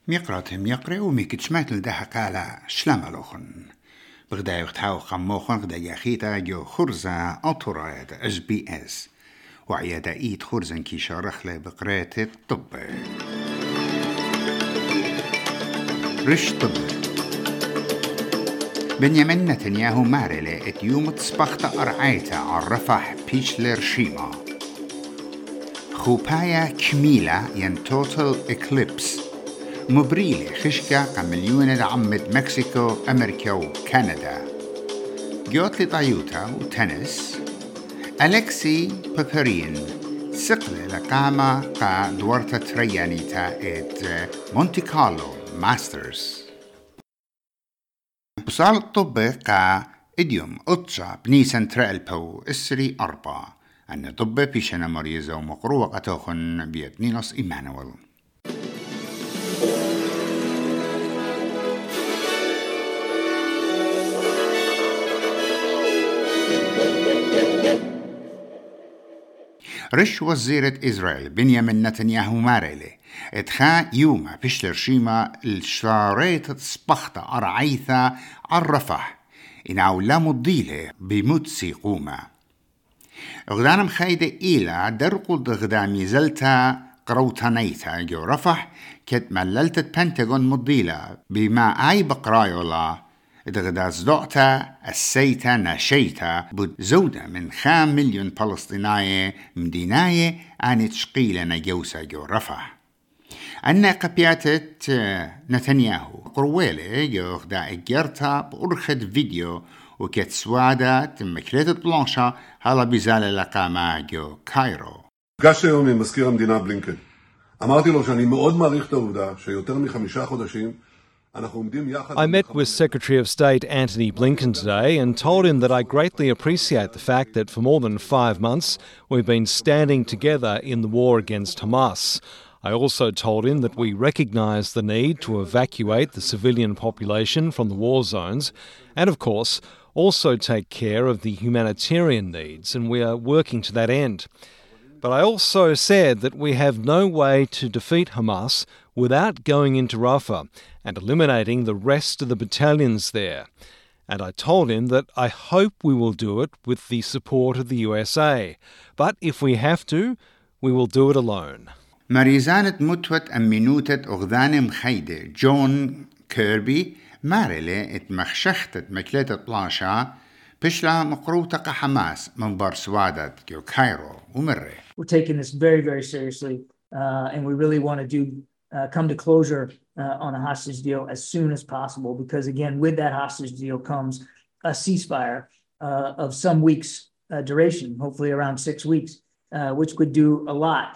ميقراتهم يقرأ وميكتشمات لدهق على شلاملوخن بغدا يختاو قموخن غدا يخيتا جو خرزة أطورات SBS وعيادا إيد خرزن كي شارخلة بقرات الطب رش طب بنيامين نتنياهو مارلي ات يوم تصبخت أرعيتا عرفح بيشلر شيما خوبايا كميلة ين توتال إكليبس مبريلي خشكة قمليون عمد مكسيكو أمريكا وكندا جوتلي طيوتا وتنس أليكسي بابرين سقل لقامة قا دورتا تريانيتا ات مونتي كارلو ماسترز بصال الطب قا إديوم أطشا بنيسان ترالبو إسري أربا أن طب بيشنا مريزة ومقروة قطوخن بيتنينوس إيمانويل رش وزيرة إسرائيل بنيامين نتنياهو ماريلي اتخا يوما بيشلر شيما الشاريت تصبخت أرعيثا عرفح إنعو لا مضيله بمتسي قوما غدانم خايدة إيلا درقو دغدامي زلتا قروتانيتا جو رفح كت مللتت بنتاغون مضيلة بما أي بقرايولا دغدا زدوعتا السيتا ناشيتا بود زودة من 5 مليون فلسطينية مديناية عن تشقيلة نجوسة جو رفح أنا قبياتت نتنياهو قرويلة جو غدا إجرتا بأرخد فيديو وكت سوادة تمكلت بلانشا هلا بزالة لقامة جو كايرو פגשתי היום עם מזכיר המדינה בלינקן. אמרתי לו שאני מאוד מעריך את העובדה שיותר מ5 חודשים I met with Secretary of State Antony Blinken today and told him that I greatly appreciate the fact that for more than 5 months we've been standing together in the war against Hamas. I also told him that we recognise the need to evacuate the civilian population from the war zones and, of course, also take care of the humanitarian needs, and we are working to that end. But I also said that we have no way to defeat Hamas without going into Rafah and eliminating the rest of the battalions there. And I told him that I hope we will do it with the support of the USA. But if we have to, we will do it alone. مريزانة متوت أمينوتة أغذان مخيدة جون كيربي مارلي اتمخشختت مكلتة طلاشا بشلا مقروطة حماس من برسوادة جو كايرو ومرة. We're taking this very, very seriously, and we really want to come to closure on a hostage deal as soon as possible, because again, with that hostage deal comes a ceasefire of some weeks duration, hopefully around 6 weeks, which could do a lot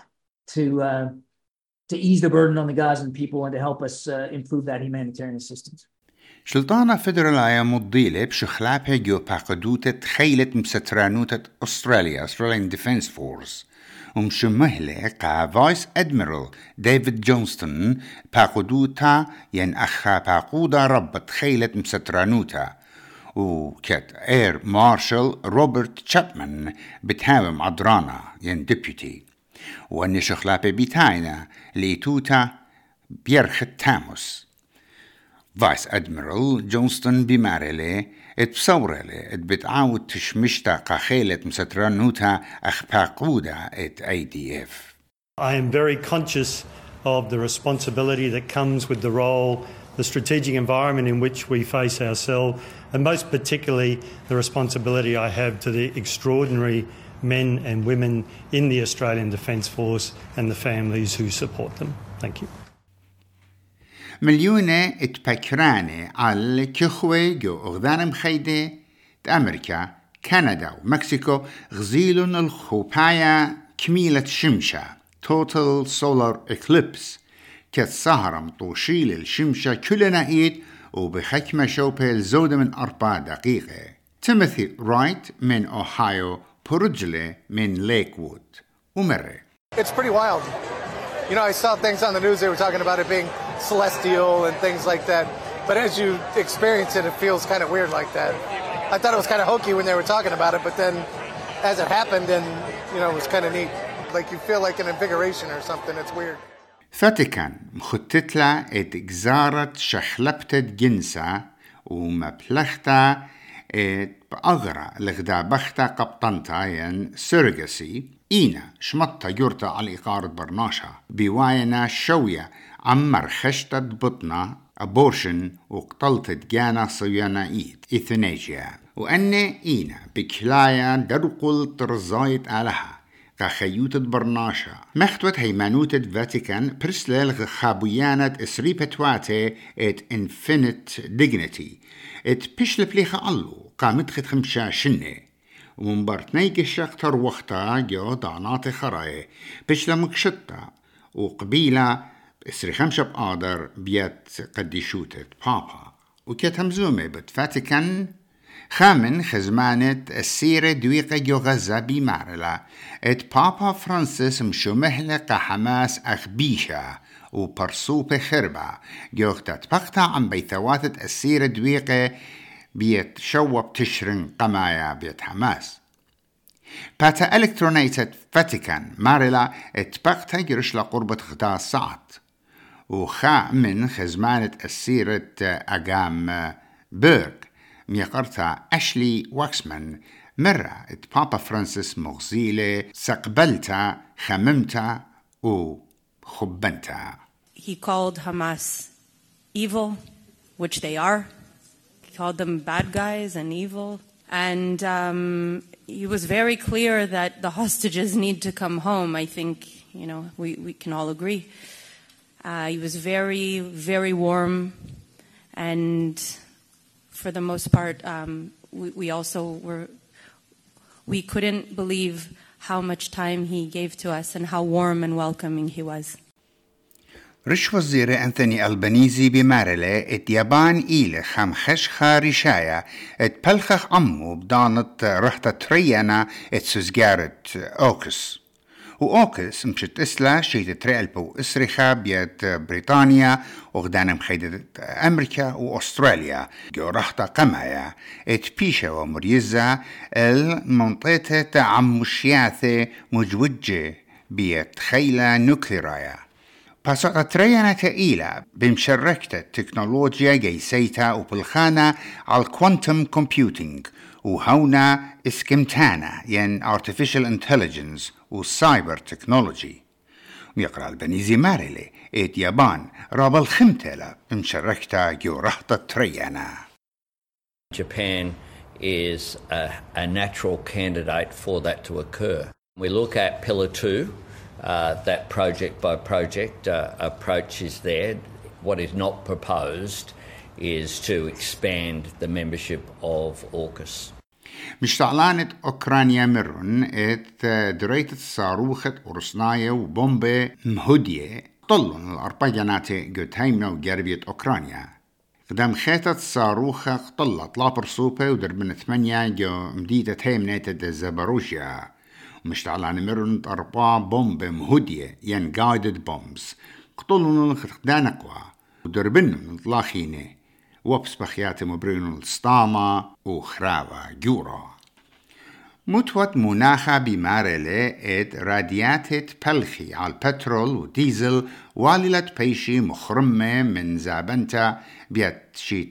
to ease the burden on the Gazan people and to help us improve that humanitarian assistance. شلطانة فدرالايا مضيلة بشخلابها جو باقدوتة خيلة مسترانوتة Australian Defence Force ومشمهلة قا فايس أدميرال ديفيد جونستون باقدوتا ين أخا باقودا ربط خيلة مسترانوتا وكت اير مارشال روبرت تشابمان بتهاوم عدرانا ين ديبيوتي وأن شخلابة بيتاينا ليتوتا بيرخت تاموس فايس أدميرال جونستون بمارلي اتبصورلي اتبتعاود تشمشتا قاخيلة مسترانوتا أخباقودا ات ADF. I am very conscious of the responsibility that comes with the role, the strategic environment in which we face ourselves, and most particularly the responsibility I have to the extraordinary men and women in the Australian Defence Force and the families who support them. Thank you. مليونة اتبكرانة على كخوة جو أغذان مخيدة أمريكا كندا ومكسيكو غزيلون الخوبايا كميلة شمشة Total Solar Eclipse كت سهرة مطوشيل الشمشة كلنا إيد وبحكمة شوبة الزودة من 4 دقيقة. تيموثي رايت من أوهايو بورجلي من ليكوود ومرة. It's pretty wild. You know, I saw things on the news, they were talking about it being celestial and things like that. But as you experience it, it feels kind of weird like that. I thought it was kind of hokey when they were talking about it, but then as it happened, and, you know, it was kind of neat. Like you feel like an invigoration or something. It's weird. فاتيكان مختتلة ات اجزارت شخلبتة جنسة ومبلغتا ات بأغرى لغدا بختا قبطنتا ين سيرجسي إينا شمطة يورتا على إقارة برناشا بواينا شوية عمر خشتت بطنا أبورشن وقتلت جانا صيانا إيد إثنيجيا وأني إينا بكلايا درقل ترزايت عليها كخيوتة برناشا مختوت هيمانوتة فاتيكان برسلل خابويانة اسريبتواتي ات انفينيت ديجنيتي ات بيشل بليخة اللو قامت خمشا شنة ومبارتني قشاق تروختا جو دعنات خراي بيشل مكشتا وقبيلة اسري خمشة بقادر بيت قديشوتة بابا وكيت همزومة بتفاتيكان خامن خزمانة السيرة دويقة جو غزة بمارلة ات بابا فرانسيس مشومهلة قحماس أخبيشة وبرسوبة خربة جو تتبقتا عن بيثواتة السيرة دويقة بيت شوب تشرن قمايا بيت حماس باتا إلكترونيتة فاتيكان مارلة اتبقتا جرش لقربة غدا سعد وخا من خزمانة السيرة أقام بيرك ميقرتا أشلي واكسمان مرة بابا فرانسيس مغزيلة سقبلتا خممتا وخبنتا. He called Hamas evil, which they are. He called them bad guys and evil. And he was very clear that the hostages need to come home. I think, we can all agree. He was very, very warm, and for the most part, we couldn't believe how much time he gave to us and how warm and welcoming he was. رش وزير أنثوني ألبانيزي بمارلة ات يابان إيلة خمخش خارشايا ات بلخخ أمو بدانت رحتة تريانا ات سوزجارت أوكس وأوكس مشت إسلا شيت تريالبو إسريخا بيت بريطانيا وغدانا مخيدة أمريكا وأستراليا جو رحتة قمايا ات بيشا ومريزة المنطقة عموشياثة مجوجة بيت خيلة نوكليرايا باسوطة تريانا تقيلة بمشركة تكنولوجيا جيسيتا وبالخانة على الكوانتم كومبيوتينج وهونا اسكمتانا ين artificial intelligence والسايبر تكنولوجي ويقرأ البنيزي ماريلي ات يابان راب الخمتلة بمشركة جو رحطة تريانا. Japan is a natural candidate for that to occur. We look at Pillar 2. That project by project approach is there. What is not proposed is to expand the membership of AUKUS. مشتعلانة أوكرانيا مرن ات دريت صاروخة أرسناية وبومبة مهودية طلن الأربعينات قدهيمنا وقربية أوكرانيا قدام خيطة صاروخة طلت لابرسوبة ودربن 8 جو مديدة هيمنة زاباروجيا مشتعلان مرن أربعة بومبة مهودية ين guided bombs قطلن خدانقوا ودربن طلاخينه وبس بخيات مبرين السطامة وخراوة جورا متوت مناخة بمارلة ات رادياتت بلخي على البترول وديزل واللة بيشي مخرمة من زابنتا بيت شي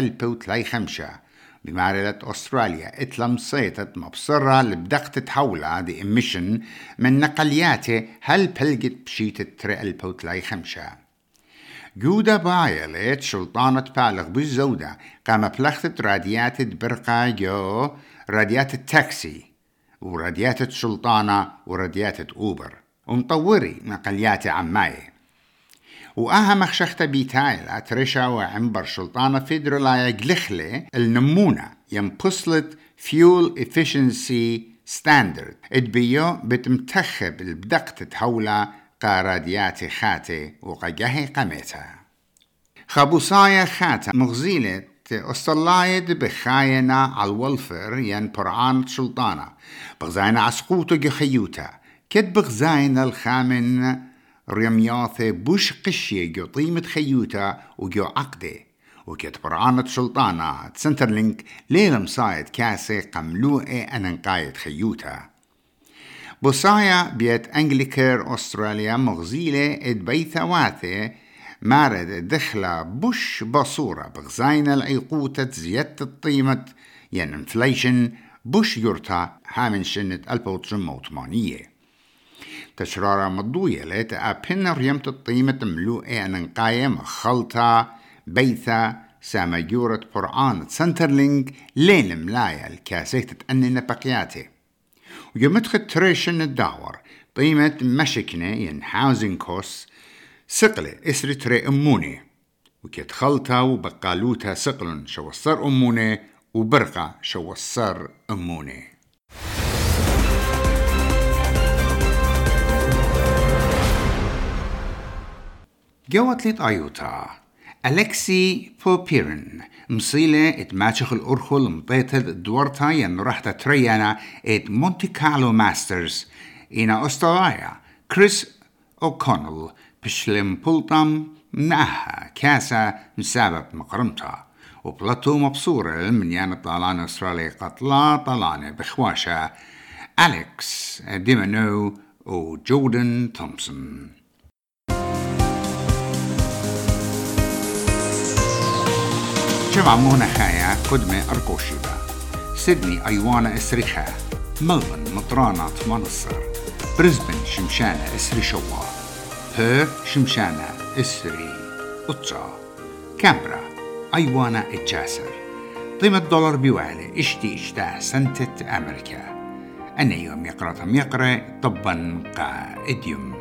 3035 بمارلة أستراليا اتلمصيتت مبصرة لبدقت تحولها دي إميشن من نقلياته هل بلقت بشيت 3035 جودة بايلت شلطانة بالغ بالزودة قام بلختت راديات برقة جو راديات التاكسي وراديات الشلطانة وراديات أوبر ومطوري نقليات عماية وأهم خشخت بيتايلة ترشا وعنبر شلطانة فيدرالايا قلخلة النمونة ينبصلت Fuel Efficiency Standard اتبيو بتمتخب البدقت تحولها قاراديات خاتي وقجهي قميتها خابوصايا خاتا مغزيلة أستلايد بخاينة على الولفر ين برعان شلطانة بغزاينة عسقوتو جخيوتا كد بغزاينة الخامن رمياثة بوش قشية جو طيمة خيوتا وجو عقدة وكد برعانة شلطانة سنترلينك ليلة مصايد كاسي قملوئة أننقايد خيوتا بصايا بيت أنجليكر أستراليا مغزيلة إد بيثواثة مارد دخلة بش بصورة بغزاين العيقوتة زيادة الطيمة يعني انفليشن بش يرتا هامن شنة 1980 تشرارة مضوية ليتا أبن ريمت الطيمة ملوئة أنقاية مخلطة بيثة سامجورة قرآن سنترلينج لين ملايا الكاسية تتأنن بقياته ويومتخ تريشن الداور طيمة مشكنة ين هاوزن كوس سقلة إسري تري أموني وكيت خلطة وبقالوتها سقل شوصر أموني وبرقة شوصر أموني. جوات ليت أيوتا أليكسي بوبيرن مصيلة اتماشخ الأرخل مطيتل دورتا ين رحت تريانا ات مونتي كارلو ماسترز إنا أستراليا كريس أوكونل بشلم بولتام مناها كاسة مسابب مقرمتا وبلاتو مبصورة للمنيان طالان أستراليا قطلا طالانة بخواشة أليكس ديمانو وجوردن تومسون. جمعمونا خايا قدمة أركوشيبا سيدني أيوانا إسريخا ملبن مطرانة منصر بريسبن شمشانة إسري شوا بيرث شمشانة إسري أتشا كامبرا أيوانا إتجاسر قيمة $1 بيوالي اشتا سنتة أمريكا أنا يوم يقرأ طبا قائديوم